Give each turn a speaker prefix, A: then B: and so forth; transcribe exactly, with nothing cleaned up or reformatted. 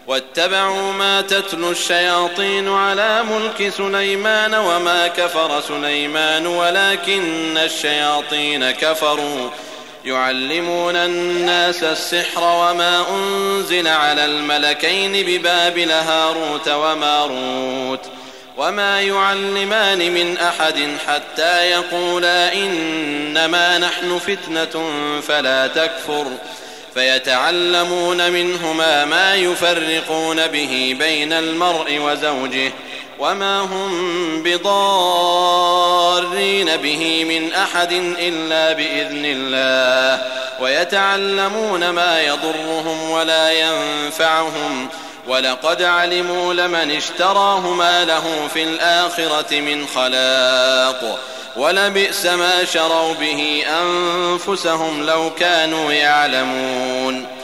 A: واتبعوا ما تتلو الشياطين على ملك سليمان وما كفر سليمان ولكن الشياطين كفروا يعلمون الناس السحر وما أنزل على الملكين ببابل هاروت وماروت وما يعلمان من أحد حتى يقولا إنما نحن فتنة فلا تكفر فيتعلمون منهما ما يفرقون به بين المرء وزوجه وما هم بضارين به من أحد إلا بإذن الله ويتعلمون ما يضرهم ولا ينفعهم ولقد علموا لمن اشتراه ما له في الآخرة من خلاق ولبئس ما شروا به أنفسهم لو كانوا يعلمون